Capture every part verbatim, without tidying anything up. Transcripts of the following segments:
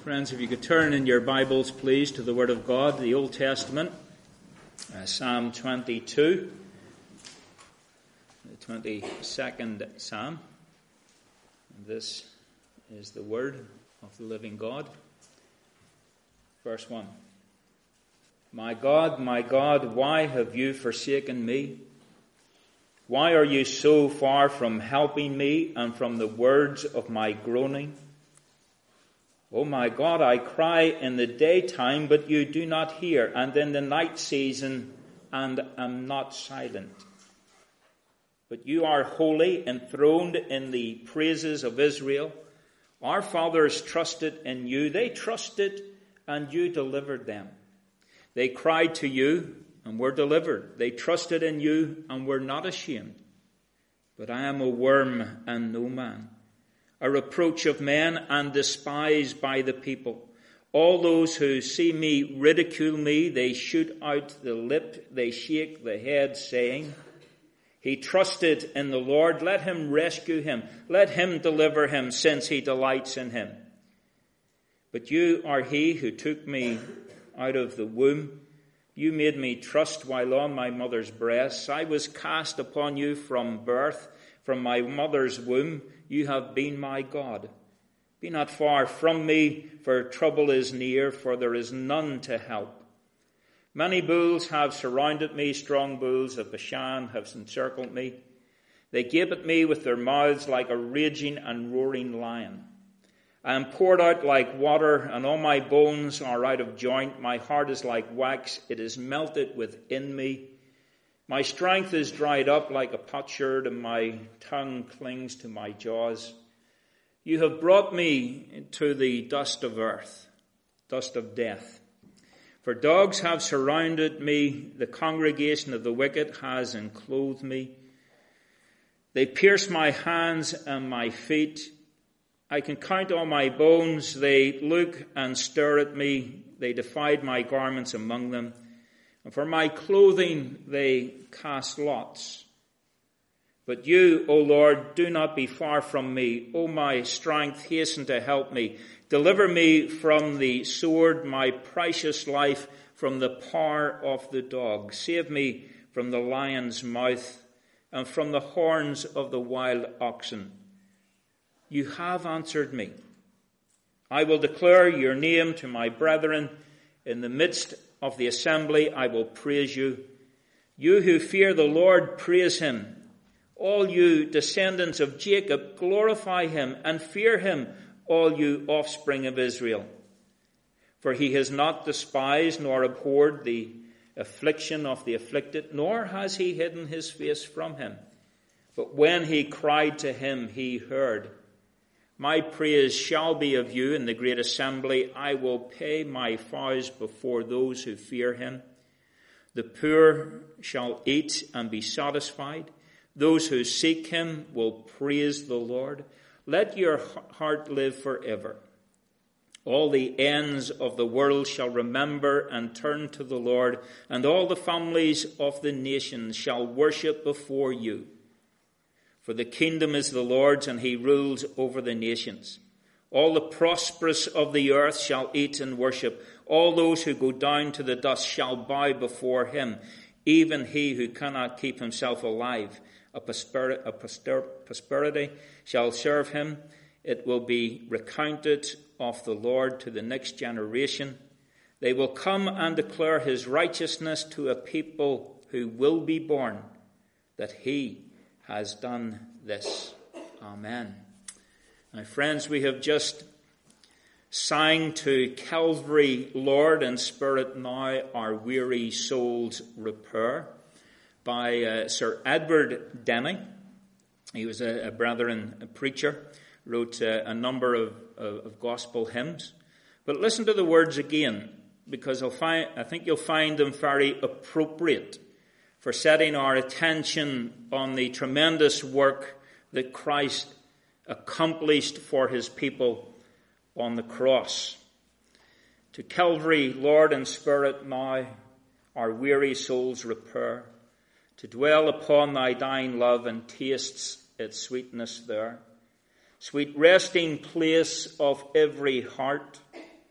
Friends, if you could turn in your Bibles, please, to the Word of God, the Old Testament, uh, Psalm twenty-two, the twenty-second Psalm. And this is the Word of the living God. Verse one. My God, my God, why have you forsaken me? Why are you so far from helping me and from the words of my groaning? O my God, I cry in the daytime, but you do not hear, and in the night season, and am not silent. But you are holy, enthroned in the praises of Israel. Our fathers trusted in you. They trusted, and you delivered them. They cried to you, and were delivered. They trusted in you, and were not ashamed. But I am a worm and no man, a reproach of men and despised by the people. All those who see me ridicule me. They shoot out the lip, they shake the head, saying, He trusted in the Lord. Let him rescue him. Let him deliver him, since he delights in him. But you are he who took me out of the womb. You made me trust while on my mother's breast. I was cast upon you from birth, from my mother's womb. You have been my God. Be not far from me, for trouble is near, for there is none to help. Many bulls have surrounded me, strong bulls of Bashan have encircled me. They gape at me with their mouths like a raging and roaring lion. I am poured out like water, and all my bones are out of joint. My heart is like wax, it is melted within me. My strength is dried up like a potsherd, and my tongue clings to my jaws. You have brought me to the dust of earth, dust of death. For dogs have surrounded me, the congregation of the wicked has enclosed me. They pierce my hands and my feet. I can count all my bones. They look and stare at me. They divide my garments among them. And for my clothing they cast lots. But you, O Lord, do not be far from me. O my strength, hasten to help me. Deliver me from the sword, my precious life from the power of the dog. Save me from the lion's mouth and from the horns of the wild oxen. You have answered me. I will declare your name to my brethren. In the midst of the assembly, I will praise you. You who fear the Lord, praise him. All you descendants of Jacob, glorify him and fear him, all you offspring of Israel. For he has not despised nor abhorred the affliction of the afflicted, nor has he hidden his face from him. But when he cried to him, he heard. My praise shall be of you in the great assembly. I will pay my vows before those who fear him. The poor shall eat and be satisfied. Those who seek him will praise the Lord. Let your heart live forever. All the ends of the world shall remember and turn to the Lord, and all the families of the nations shall worship before you. For the kingdom is the Lord's, and he rules over the nations. All the prosperous of the earth shall eat and worship. All those who go down to the dust shall bow before him. Even he who cannot keep himself alive, a posterity shall serve him. It will be recounted of the Lord to the next generation. They will come and declare his righteousness to a people who will be born, that he has done this. Amen. My friends, we have just sang to Calvary, Lord and Spirit now, our weary souls repair, by uh, Sir Edward Denny. He was a, a brethren a preacher, wrote uh, a number of, of, of gospel hymns. But listen to the words again, because I'll find, I think you'll find them very appropriate for setting our attention on the tremendous work that Christ accomplished for his people on the cross. To Calvary, Lord and Spirit now, our weary souls repair, to dwell upon thy dying love and taste its sweetness there. Sweet resting place of every heart,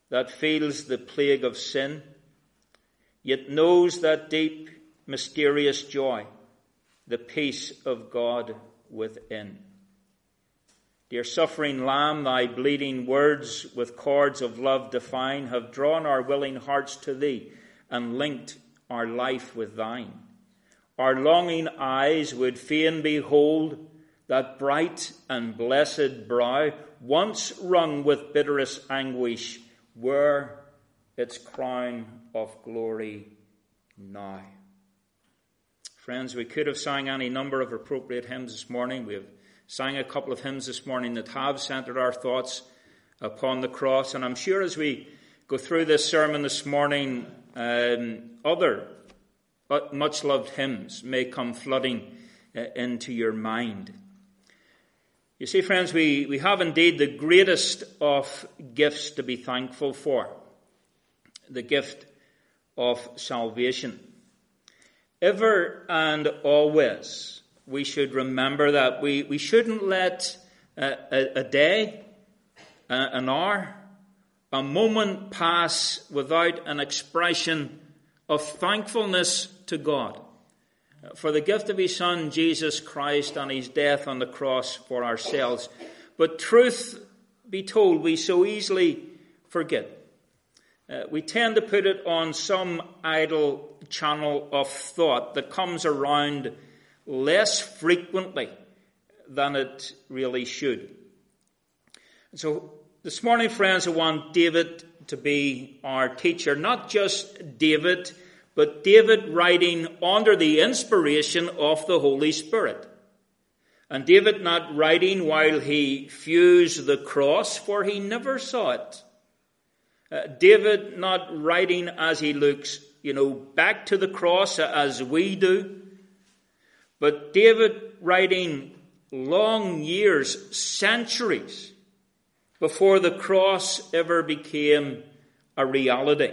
that feels the plague of sin, yet knows that deep, mysterious joy, the peace of God within. Dear suffering Lamb, thy bleeding words with cords of love define have drawn our willing hearts to thee and linked our life with thine. Our longing eyes would fain behold that bright and blessed brow, once wrung with bitterest anguish, wear its crown of glory now. Friends, we could have sang any number of appropriate hymns this morning. We have sang a couple of hymns this morning that have centered our thoughts upon the cross. And I'm sure as we go through this sermon this morning, um, other but much-loved hymns may come flooding uh, into your mind. You see, friends, we, we have indeed the greatest of gifts to be thankful for, the gift of salvation. Ever and always, we should remember that we, we shouldn't let a, a, a day, a, an hour, a moment pass without an expression of thankfulness to God for the gift of his Son, Jesus Christ, and his death on the cross for ourselves. But truth be told, we so easily forget. Uh, we tend to put it on some idle channel of thought that comes around less frequently than it really should. So this morning, friends, I want David to be our teacher. Not just David, but David writing under the inspiration of the Holy Spirit. And David not writing while he views the cross, for he never saw it. Uh, David not writing as he looks, you know, back to the cross as we do. But David writing long years, centuries, before the cross ever became a reality.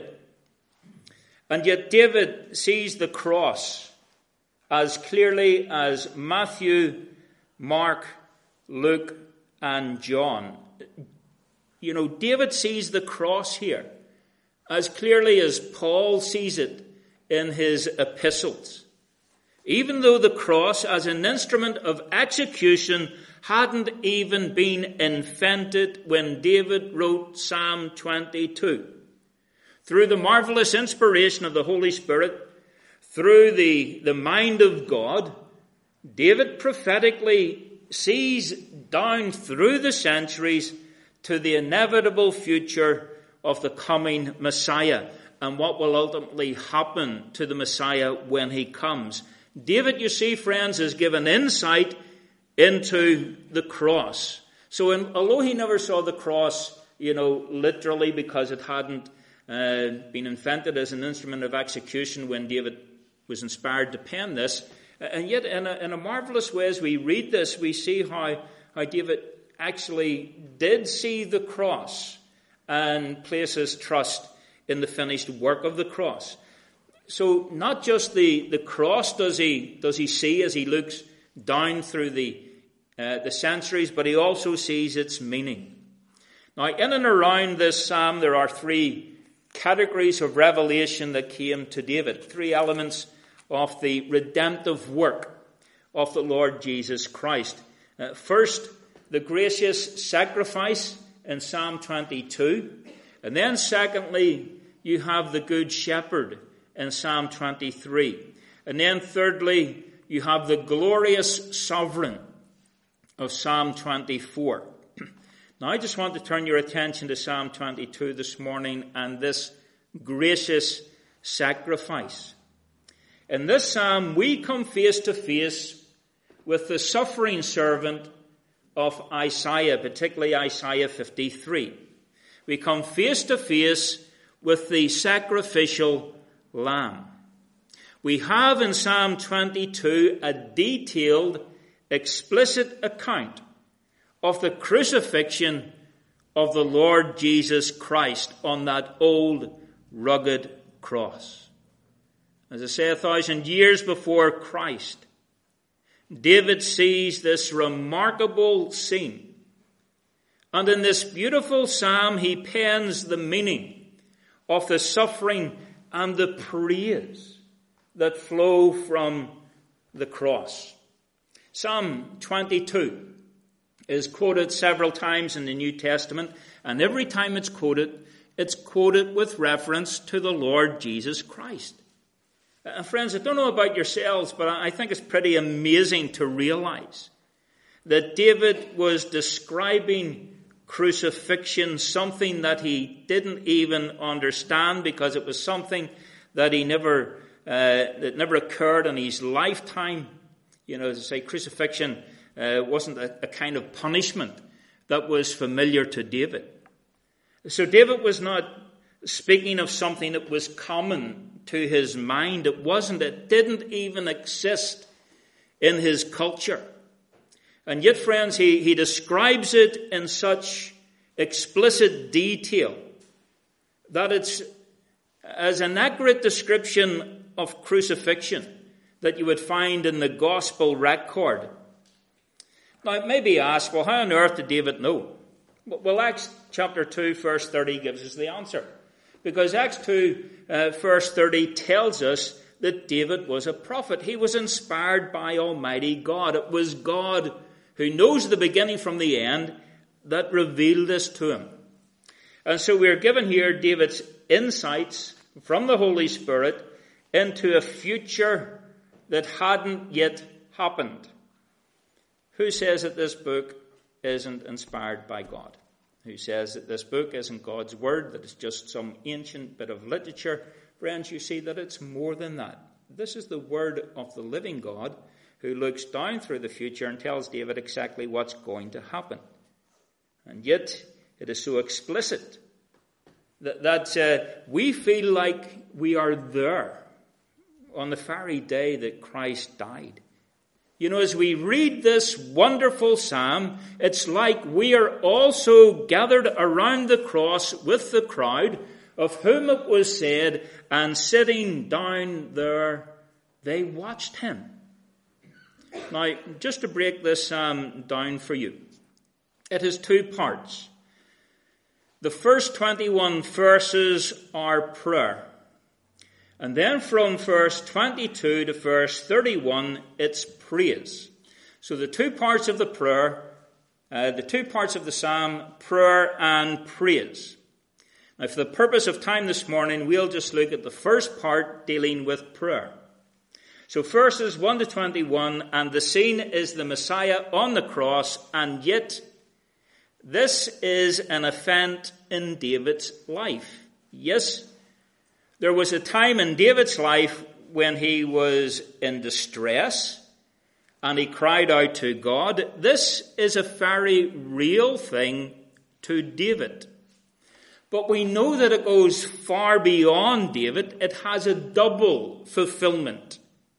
And yet David sees the cross as clearly as Matthew, Mark, Luke, and John. You know, David sees the cross here as clearly as Paul sees it in his epistles. Even though the cross as an instrument of execution hadn't even been invented when David wrote Psalm twenty-two. Through the marvelous inspiration of the Holy Spirit, through the, the mind of God, David prophetically sees down through the centuries to the inevitable future of the coming Messiah and what will ultimately happen to the Messiah when he comes. David, you see, friends, is given insight into the cross. So in, although he never saw the cross, you know, literally because it hadn't uh, been invented as an instrument of execution when David was inspired to pen this, and yet in a, in a marvelous way as we read this, we see how, how David actually did see the cross and place his trust in the finished work of the cross. So not just the, the cross does he does he see as he looks down through the uh, the centuries, but he also sees its meaning. Now, in and around this psalm, there are three categories of revelation that came to David, three elements of the redemptive work of the Lord Jesus Christ. Uh, first, the gracious sacrifice in Psalm twenty-two, and then secondly, you have the Good Shepherd in Psalm twenty-three. And then thirdly, you have the glorious sovereign of Psalm twenty-four. Now I just want to turn your attention to Psalm twenty-two this morning and this gracious sacrifice. In this psalm, we come face to face with the suffering servant of Isaiah, particularly Isaiah fifty-three. We come face to face with the sacrificial lamb. We have in Psalm twenty-two a detailed, explicit account of the crucifixion of the Lord Jesus Christ on that old, rugged cross. As I say, a thousand years before Christ, David sees this remarkable scene And in this beautiful psalm, he pens the meaning of the suffering and the praise that flow from the cross. Psalm twenty-two is quoted several times in the New Testament, and every time it's quoted, it's quoted with reference to the Lord Jesus Christ. Uh, friends, I don't know about yourselves, but I think it's pretty amazing to realize that David was describing crucifixion, something that he didn't even understand because it was something that he never, uh, that never occurred in his lifetime. You know, as I say, crucifixion uh, wasn't a, a kind of punishment that was familiar to David. So David was not speaking of something that was common to his mind. It wasn't. It didn't even exist in his culture. And yet, friends, he, he describes it in such explicit detail that it's as an accurate description of crucifixion that you would find in the gospel record. Now, it may be asked, well, how on earth did David know? Well, Acts chapter two, verse thirty gives us the answer. Because Acts two, uh, verse thirty tells us that David was a prophet. He was inspired by Almighty God. It was God who knows the beginning from the end that revealed this to him. And so we're given here David's insights from the Holy Spirit into a future that hadn't yet happened. Who says that this book isn't inspired by God? Who says that this book isn't God's word, that it's just some ancient bit of literature? Friends, you see that it's more than that. This is the word of the living God who looks down through the future and tells David exactly what's going to happen. And yet, it is so explicit that, that uh, we feel like we are there on the very day that Christ died. You know, as we read this wonderful psalm, it's like we are also gathered around the cross with the crowd, of whom it was said, and sitting down there, they watched him. Now, just to break this psalm down for you, it has two parts. The first twenty-one verses are prayer. And then from verse twenty-two to verse thirty-one, it's praise. So the two parts of the prayer, uh, the two parts of the psalm, prayer and praise. Now, for the purpose of time this morning, we'll just look at the first part dealing with prayer. So verses one to twenty-one, and the scene is the Messiah on the cross, and yet this is an event in David's life. Yes, there was a time in David's life when he was in distress and he cried out to God. This is a very real thing to David. But we know that it goes far beyond David. It has a double fulfillment.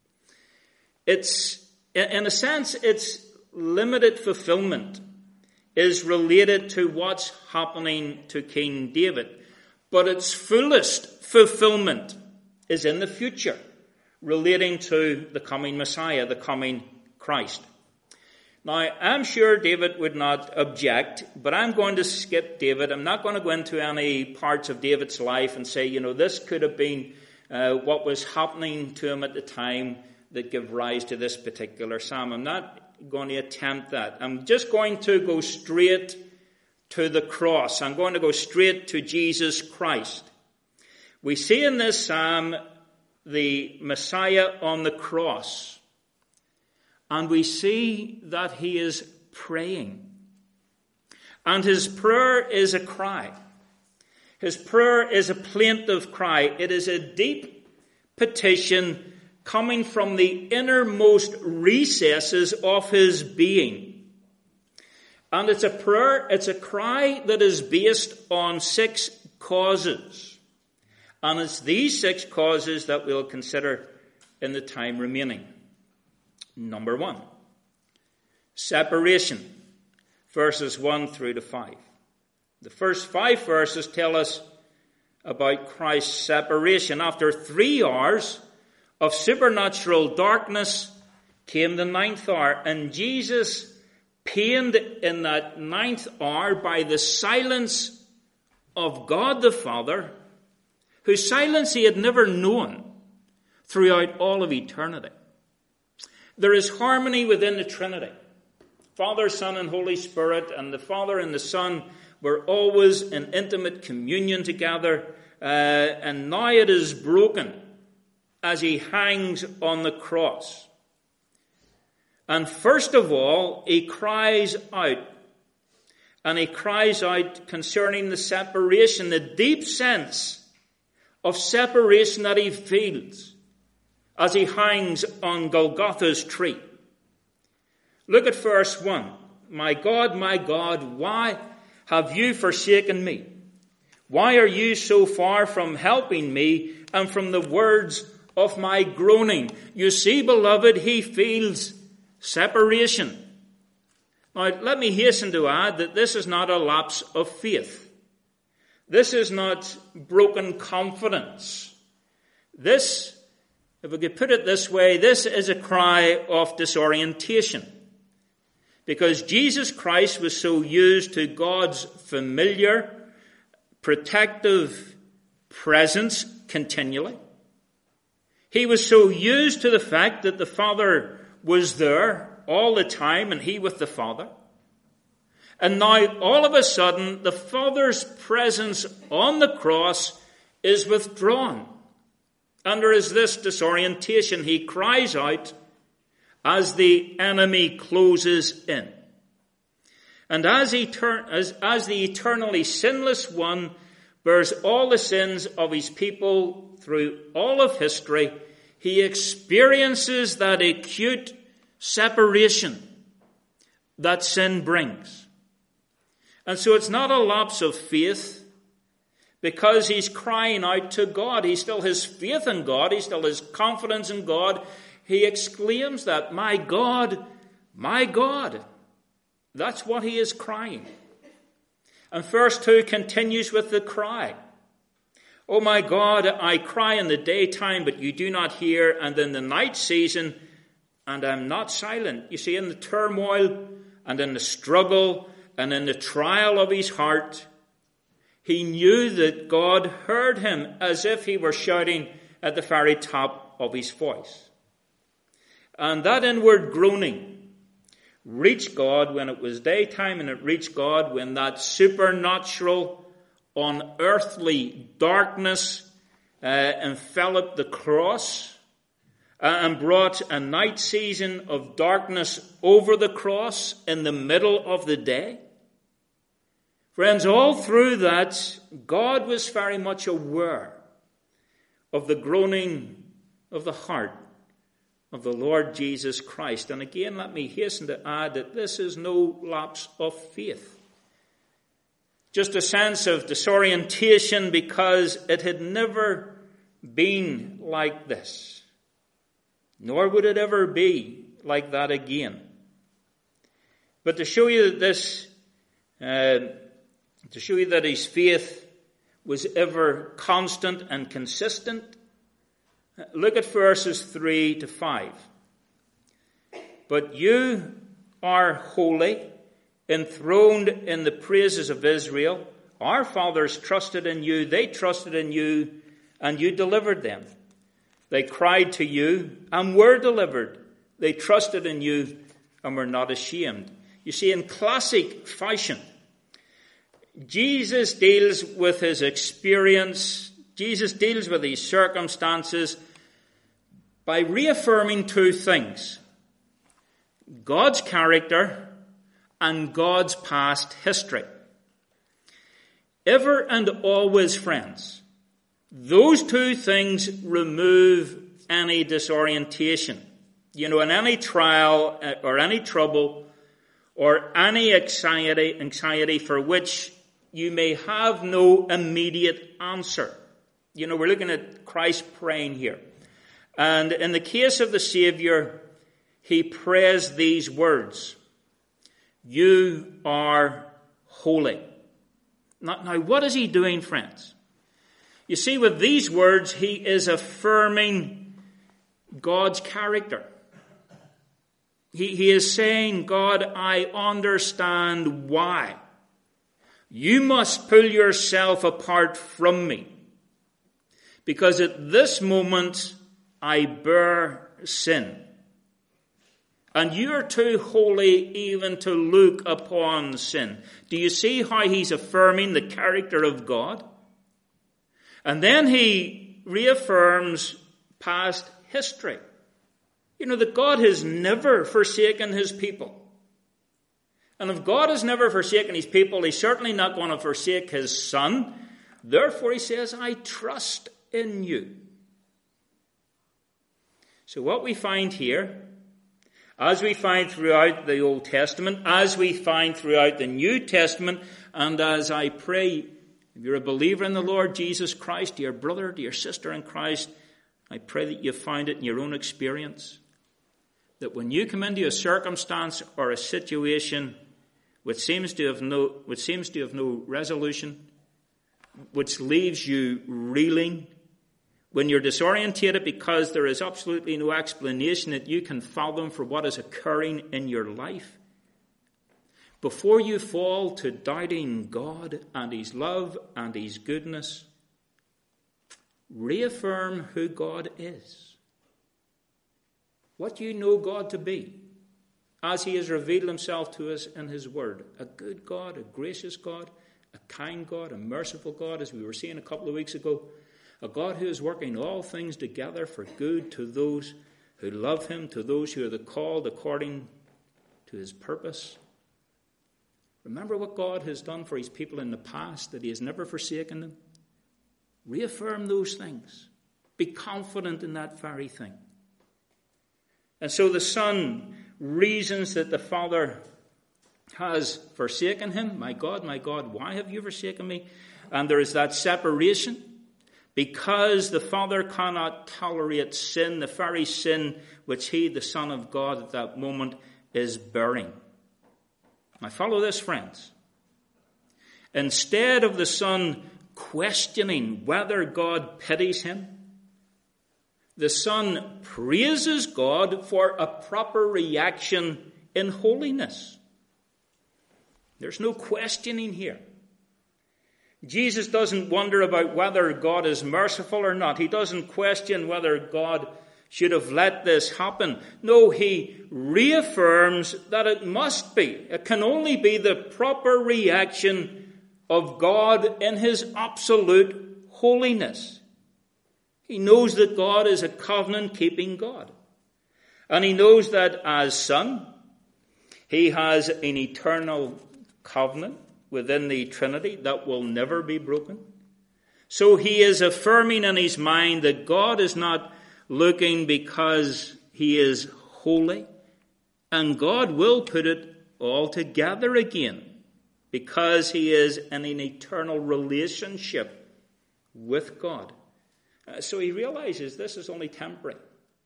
It's, in a sense, its limited fulfillment is related to what's happening to King David. But its fullest fulfillment is in the future, relating to the coming Messiah, the coming Christ. Now, I'm sure David would not object, but I'm going to skip David. I'm not going to go into any parts of David's life and say, you know, this could have been uh, what was happening to him at the time that gave rise to this particular psalm. I'm not going to attempt that. I'm just going to go straight to the cross. I'm going to go straight to Jesus Christ. We see in this psalm the Messiah on the cross, and we see that he is praying. And his prayer is a cry. His prayer is a plaintive cry. It is a deep petition coming from the innermost recesses of his being. And it's a prayer, it's a cry that is based on six causes. And it's these six causes that we'll consider in the time remaining. Number one, separation, verses one through to five. The first five verses tell us about Christ's separation. After three hours of supernatural darkness came the ninth hour, and Jesus pained in that ninth hour by the silence of God the Father, whose silence he had never known throughout all of eternity. There is harmony within the Trinity. Father, Son, and Holy Spirit, and the Father and the Son were always in intimate communion together, uh, and now it is broken as he hangs on the cross. And first of all, he cries out, and he cries out concerning the separation, the deep sense of separation that he feels as he hangs on Golgotha's tree. Look at verse one. My God, my God, why have you forsaken me? Why are you so far from helping me and from the words of my groaning? You see, beloved, he feels separation. Now, let me hasten to add that this is not a lapse of faith. This is not broken confidence. This, if we could put it this way, this is a cry of disorientation. Because Jesus Christ was so used to God's familiar, protective presence continually. He was so used to the fact that the Father was there all the time and he with the Father. And now all of a sudden the Father's presence on the cross is withdrawn. And there is this disorientation. He cries out as the enemy closes in. And as, etern- as, as the eternally sinless one bears all the sins of his people through all of history, he experiences that acute separation that sin brings. And so it's not a lapse of faith because he's crying out to God. He still has faith in God. He still has confidence in God. He exclaims that, my God, my God. That's what he is crying. And verse two continues with the cry. Oh my God, I cry in the daytime, but you do not hear, and in the night season, and I'm not silent. You see, in the turmoil and in the struggle and in the trial of his heart, he knew that God heard him as if he were shouting at the very top of his voice. And that inward groaning reached God when it was daytime, and it reached God when that supernatural, unearthly darkness uh, enveloped the cross uh, and brought a night season of darkness over the cross in the middle of the day. Friends, all through that, God was very much aware of the groaning of the heart of the Lord Jesus Christ. And again, let me hasten to add that this is no lapse of faith. Just a sense of disorientation because it had never been like this. Nor would it ever be like that again. But to show you that this, uh, to show you that his faith was ever constant and consistent, look at verses three to five. But you are holy, enthroned in the praises of Israel. Our fathers trusted in you. They trusted in you, and you delivered them. They cried to you and were delivered. They trusted in you and were not ashamed. You see, in classic fashion, Jesus deals with his experience. Jesus deals with his circumstances by reaffirming two things: God's character and God's past history. Ever and always, friends, those two things remove any disorientation. You know, in any trial or any trouble or any anxiety, anxiety for which you may have no immediate answer. You know, we're looking at Christ praying here. And in the case of the Savior, he prays these words: you are holy. Now, now, what is he doing, friends? You see, with these words, he is affirming God's character. He, he is saying, God, I understand why. You must pull yourself apart from me. Because at this moment, I bear sin. And you're too holy even to look upon sin. Do you see how he's affirming the character of God? And then he reaffirms past history. You know, that God has never forsaken his people. And if God has never forsaken his people, he's certainly not going to forsake his son. Therefore, he says, I trust in you. So what we find here, as we find throughout the Old Testament, as we find throughout the New Testament, and as I pray, if you're a believer in the Lord Jesus Christ, dear brother, dear sister in Christ, I pray that you find it in your own experience, that when you come into a circumstance or a situation which seems to have no, which seems to have no resolution, which leaves you reeling, when you're disorientated because there is absolutely no explanation that you can fathom for what is occurring in your life, before you fall to doubting God and his love and his goodness, reaffirm who God is. What you know God to be, as he has revealed himself to us in his word. A good God, a gracious God, a kind God, a merciful God, as we were seeing a couple of weeks ago. A God who is working all things together for good to those who love him, to those who are the called according to his purpose. Remember what God has done for his people in the past, that he has never forsaken them. Reaffirm those things. Be confident in that very thing. And so the Son reasons that the Father has forsaken him. My God, my God, why have you forsaken me? And there is that separation. Because the Father cannot tolerate sin, the very sin which he, the Son of God, at that moment is bearing. Now follow this, friends. Instead of the Son questioning whether God pities him, the Son praises God for a proper reaction in holiness. There's no questioning here. Jesus doesn't wonder about whether God is merciful or not. He doesn't question whether God should have let this happen. No, he reaffirms that it must be. It can only be the proper reaction of God in his absolute holiness. He knows that God is a covenant-keeping God. And he knows that as Son, he has an eternal covenant within the Trinity that will never be broken. So he is affirming in his mind that God is not looking because he is holy, and God will put it all together again because he is in an eternal relationship with God. Uh, so he realizes this is only temporary.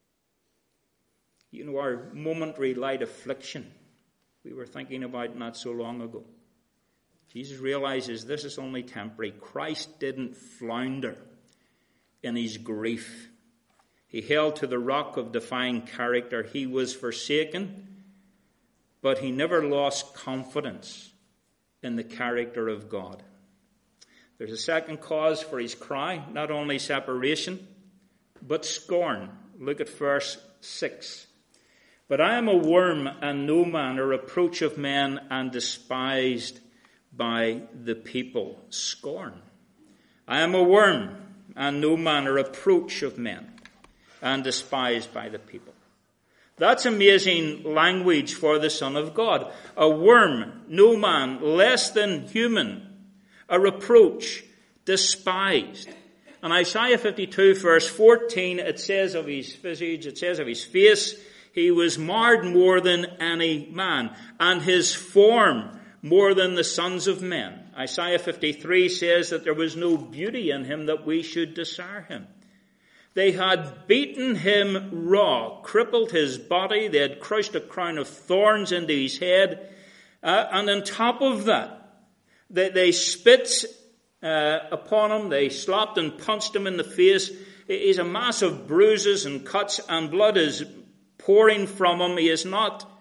You know, our momentary light affliction we were thinking about not so long ago. Jesus realizes this is only temporary. Christ didn't flounder in his grief. He held to the rock of divine character. He was forsaken, but he never lost confidence in the character of God. There's a second cause for his cry, not only separation, but scorn. Look at verse six. But I am a worm and no man, a reproach of men and despised by the people. Scorn. I am a worm and no man, a reproach of men and despised by the people. That's amazing language for the Son of God. A worm, no man, less than human, a reproach, despised. And Isaiah fifty-two verse fourteen, it says of his visage, it says of his face, he was marred more than any man, and his form more than the sons of men. Isaiah fifty-three says that there was no beauty in him that we should desire him. They had beaten him raw, crippled his body. They had crushed a crown of thorns into his head. Uh, and on top of that, they, they spit uh, upon him. They slapped and punched him in the face. He's a mass of bruises and cuts, and blood is pouring from him. He is not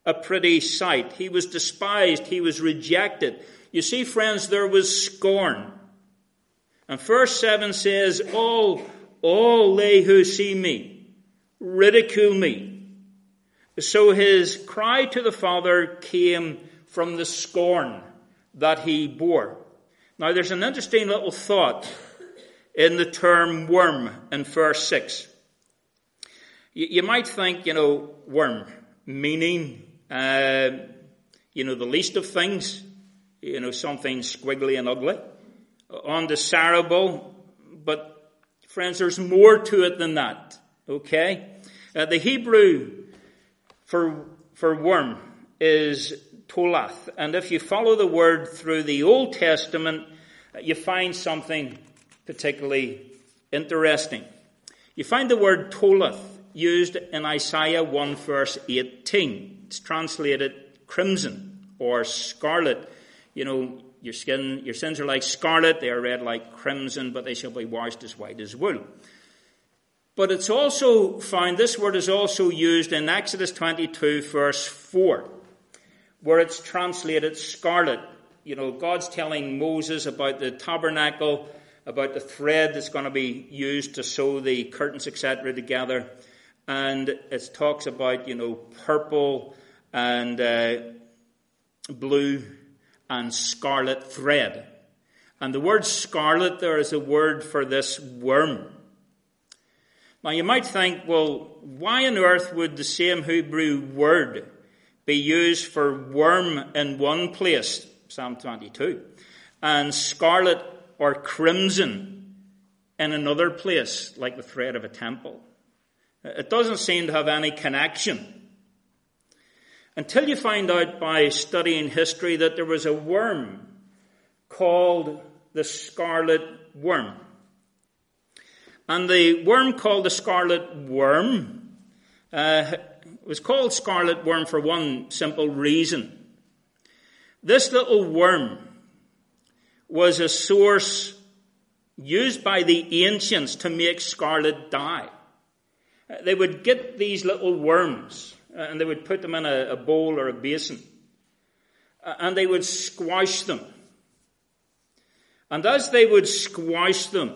a pretty sight. He was despised. He was rejected. You see, friends, there was scorn. And verse seven says, all, all they who see me ridicule me. So his cry to the Father came from the scorn that he bore. Now, there's an interesting little thought in the term worm in verse six. You, you might think, you know, worm, meaning, uh, you know, the least of things, you know, something squiggly and ugly, undesirable. But, friends, there's more to it than that, okay? Uh, the Hebrew for, for worm is tolath. And if you follow the word through the Old Testament, you find something particularly interesting. You find the word tolath used in Isaiah one verse eighteen. It's translated crimson or scarlet. You know, your skin, your sins are like scarlet, they are red like crimson, but they shall be washed as white as wool. But it's also found, this word is also used in Exodus twenty-two verse four, where it's translated scarlet. You know, God's telling Moses about the tabernacle, about the thread that's going to be used to sew the curtains, et cetera together. And it talks about, you know, purple and uh, blue and scarlet thread. And the word scarlet there is a word for this worm. Now you might think, well, why on earth would the same Hebrew word be used for worm in one place, Psalm twenty-two, and scarlet or crimson in another place, like the thread of a temple? It doesn't seem to have any connection. Until you find out by studying history that there was a worm called the scarlet worm. And the worm called the scarlet worm uh, was called scarlet worm for one simple reason. This little worm was a source used by the ancients to make scarlet dye. They would get these little worms and they would put them in a, a bowl or a basin and they would squash them. And as they would squash them,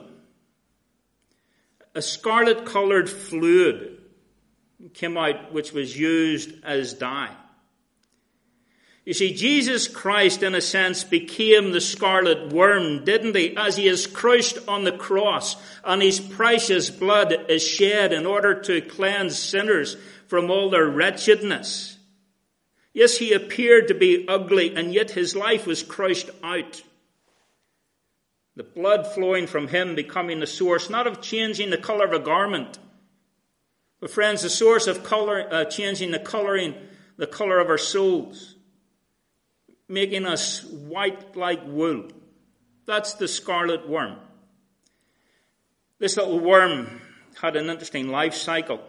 a scarlet-coloured fluid came out which was used as dye. You see, Jesus Christ, in a sense, became the scarlet worm, didn't he? As he is crushed on the cross and his precious blood is shed in order to cleanse sinners from all their wretchedness. Yes, he appeared to be ugly, and yet his life was crushed out. The blood flowing from him becoming the source, not of changing the colour of a garment, but, friends, the source of colour, uh, changing the colouring, the colour of our souls, making us white like wool. That's the scarlet worm. This little worm had an interesting life cycle.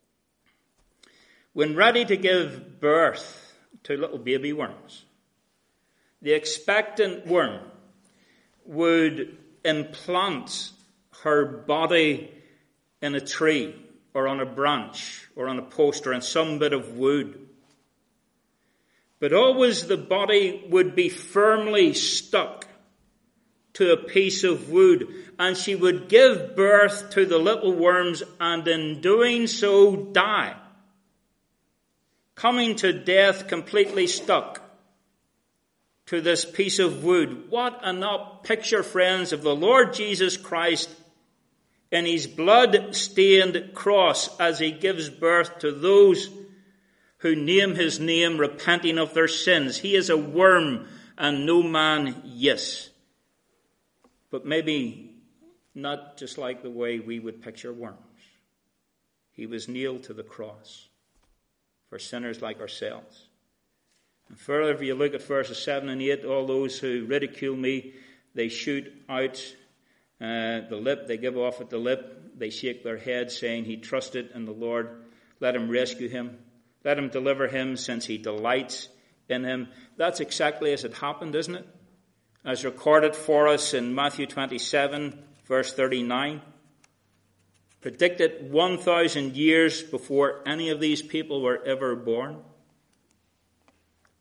When ready to give birth to little baby worms, the expectant worm would implant her body in a tree or on a branch or on a post or on some bit of wood. But always the body would be firmly stuck to a piece of wood, and she would give birth to the little worms and in doing so die, coming to death completely stuck to this piece of wood. What an up picture, friends, of the Lord Jesus Christ in his blood-stained cross as he gives birth to those who name his name, repenting of their sins. He is a worm and no man, yes. But maybe not just like the way we would picture worms. He was nailed to the cross for sinners like ourselves. And further, if you look at verses seven and eight, all those who ridicule me, they shoot out uh, the lip, they give off at the lip, they shake their head, saying, he trusted in the Lord, let him rescue him. Let him deliver him, since he delights in him. That's exactly as it happened, isn't it? As recorded for us in Matthew twenty-seven, verse thirty-nine. Predicted one thousand years before any of these people were ever born.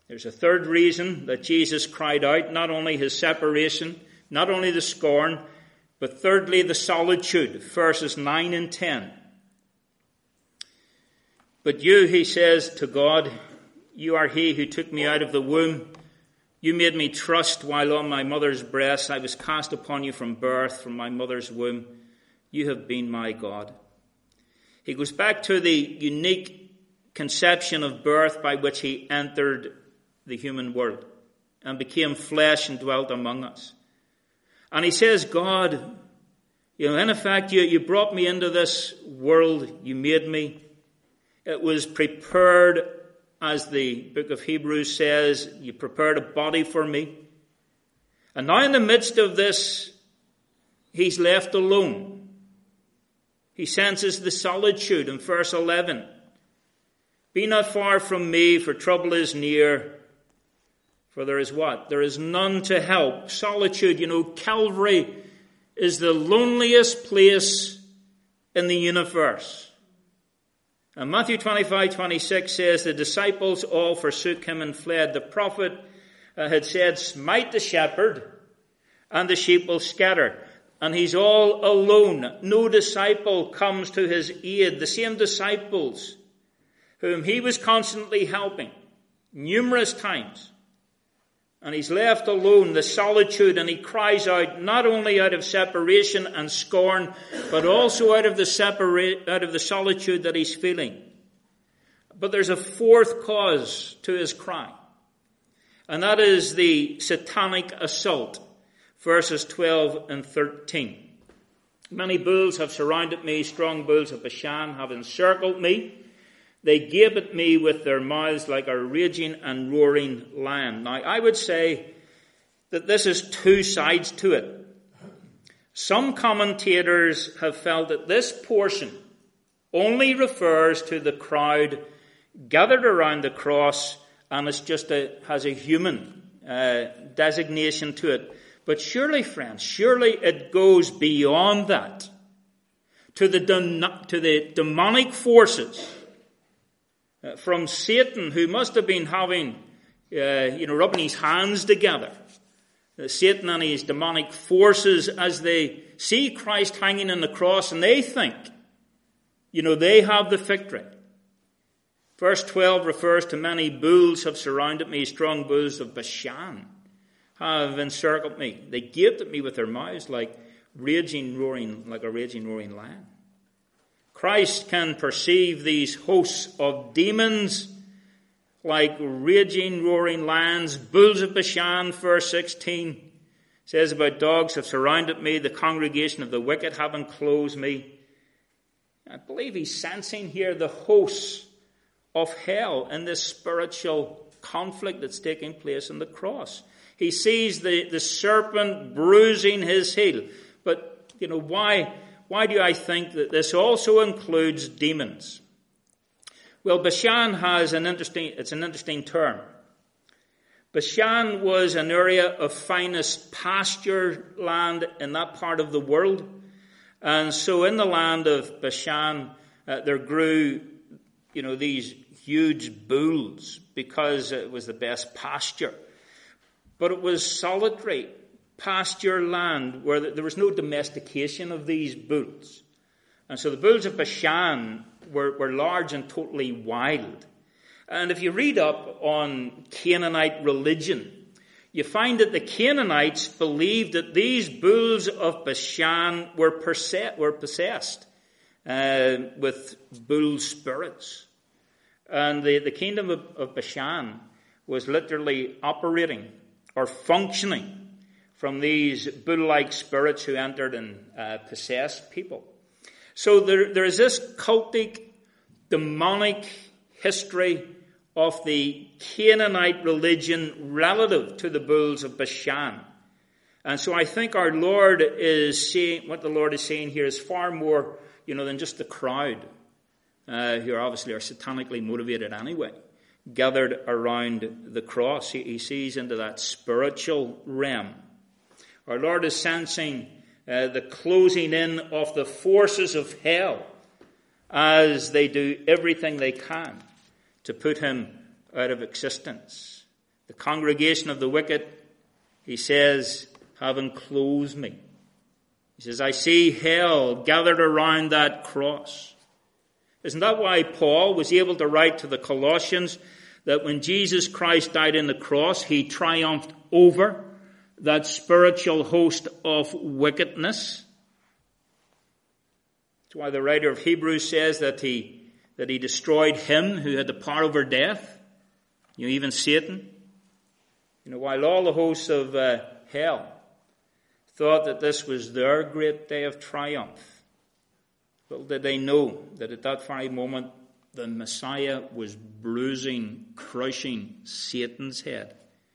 There's a third reason that Jesus cried out, not only his separation, not only the scorn, but thirdly the solitude, verses nine and ten. But you, he says to God, you are he who took me out of the womb. You made me trust while on my mother's breast. I was cast upon you from birth, from my mother's womb. You have been my God. He goes back to the unique conception of birth by which he entered the human world and became flesh and dwelt among us. And he says, God, you know, in effect, you, you brought me into this world. You made me. It was prepared, as the book of Hebrews says, you prepared a body for me. And now in the midst of this, he's left alone. He senses the solitude in verse eleven. Be not far from me, for trouble is near. For there is what? There is none to help. Solitude, you know, Calvary is the loneliest place in the universe. And Matthew twenty-five twenty-six says, the disciples all forsook him and fled. The prophet uh, had said, smite the shepherd and the sheep will scatter. And he's all alone. No disciple comes to his aid. The same disciples whom he was constantly helping numerous times. And he's left alone, the solitude, and he cries out not only out of separation and scorn, but also out of the separate, out of the solitude that he's feeling. But there's a fourth cause to his cry, and that is the satanic assault, verses twelve and thirteen. Many bulls have surrounded me, strong bulls of Bashan have encircled me. They gape at me with their mouths like a raging and roaring lion. Now, I would say that this is two sides to it. Some commentators have felt that this portion only refers to the crowd gathered around the cross, and it's just a, has a human uh, designation to it. But surely, friends, surely it goes beyond that to the, to the demonic forces from Satan, who must have been having, uh, you know, rubbing his hands together. Uh, Satan and his demonic forces, as they see Christ hanging on the cross, and they think, you know, they have the victory. Verse twelve refers to many bulls have surrounded me, strong bulls of Bashan have encircled me. They gaped at me with their mouths like raging, roaring, like a raging, roaring lion. Christ can perceive these hosts of demons like raging, roaring lions. Bulls of Bashan, verse sixteen, says about dogs have surrounded me. The congregation of the wicked have enclosed me. I believe he's sensing here the hosts of hell in this spiritual conflict that's taking place on the cross. He sees the, the serpent bruising his heel. But, you know, why... Why do I think that this also includes demons? Well, Bashan has an interesting, it's an interesting term. Bashan was an area of finest pasture land in that part of the world. And so in the land of Bashan, uh, there grew, you know, these huge bulls because it was the best pasture. But it was solitary pasture land where there was no domestication of these bulls. And so the bulls of Bashan were, were large and totally wild. And if you read up on Canaanite religion, you find that the Canaanites believed that these bulls of Bashan were, perse- were possessed uh, with bull spirits. And the, the kingdom of, of Bashan was literally operating or functioning from these bull-like spirits who entered and uh, possessed people. So there, there is this cultic, demonic history of the Canaanite religion relative to the bulls of Bashan. And so I think our Lord is saying, what the Lord is saying here is far more, you know, than just the crowd, uh, who are obviously are satanically motivated anyway, gathered around the cross. He, he sees into that spiritual realm. Our Lord is sensing uh, the closing in of the forces of hell as they do everything they can to put him out of existence. The congregation of the wicked, he says, have enclosed me. He says, I see hell gathered around that cross. Isn't that why Paul was able to write to the Colossians that when Jesus Christ died on the cross, he triumphed over that spiritual host of wickedness? That's why the writer of Hebrews says that he, that he destroyed him who had the power over death, you know, even Satan. You know, while all the hosts of uh, hell thought that this was their great day of triumph, little did they know that at that very moment the Messiah was bruising, crushing Satan's head.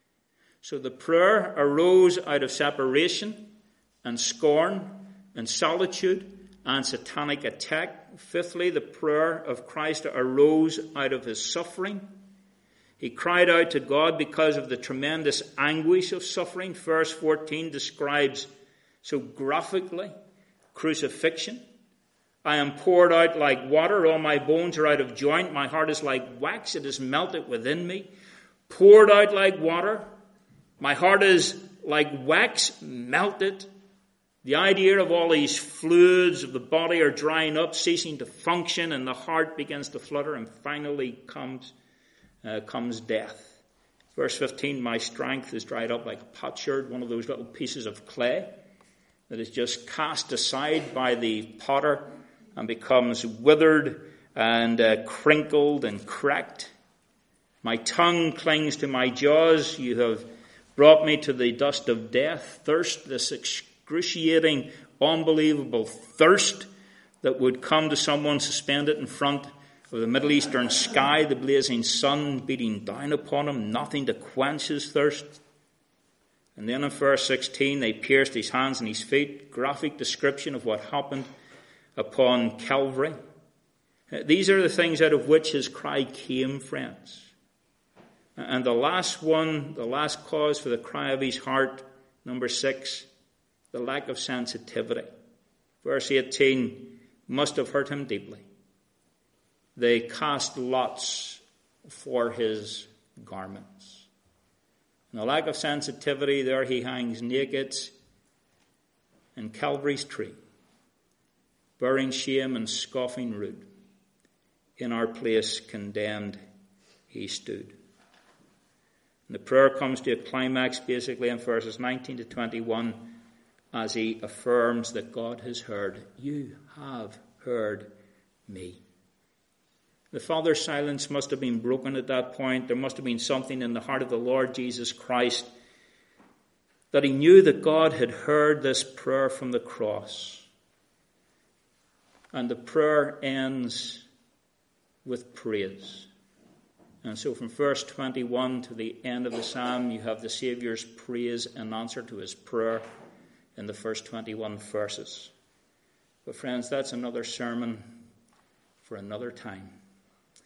So the prayer arose out of separation and scorn and solitude and satanic attack. Fifthly, the prayer of Christ arose out of his suffering. He cried out to God because of the tremendous anguish of suffering. Verse fourteen describes so graphically crucifixion. I am poured out like water. All my bones are out of joint. My heart is like wax. It is melted within me. Poured out like water. My heart is like wax melted. The idea of all these fluids of the body are drying up, ceasing to function, and the heart begins to flutter, and finally comes uh, comes death. Verse fifteen, my strength is dried up like a potsherd, one of those little pieces of clay that is just cast aside by the potter and becomes withered and uh, crinkled and cracked. My tongue clings to my jaws. You have brought me to the dust of death. Thirst, this excruciating, unbelievable thirst that would come to someone suspended in front of the Middle Eastern sky, the blazing sun beating down upon him, nothing to quench his thirst. And then in verse sixteen, they pierced his hands and his feet. Graphic description of what happened upon Calvary. These are the things out of which his cry came, friends. And the last one, the last cause for the cry of his heart, number six, the lack of sensitivity. Verse eighteen must have hurt him deeply. They cast lots for his garments. And the lack of sensitivity, there he hangs naked in Calvary's tree, bearing shame and scoffing rude. In our place condemned he stood. And the prayer comes to a climax basically in verses nineteen to twenty-one as he affirms that God has heard. You have heard me. The Father's silence must have been broken at that point. There must have been something in the heart of the Lord Jesus Christ that he knew that God had heard this prayer from the cross. And the prayer ends with praise. And so from verse twenty-one to the end of the psalm, you have the Saviour's praise in answer to his prayer in the first twenty-one verses. But friends, that's another sermon for another time.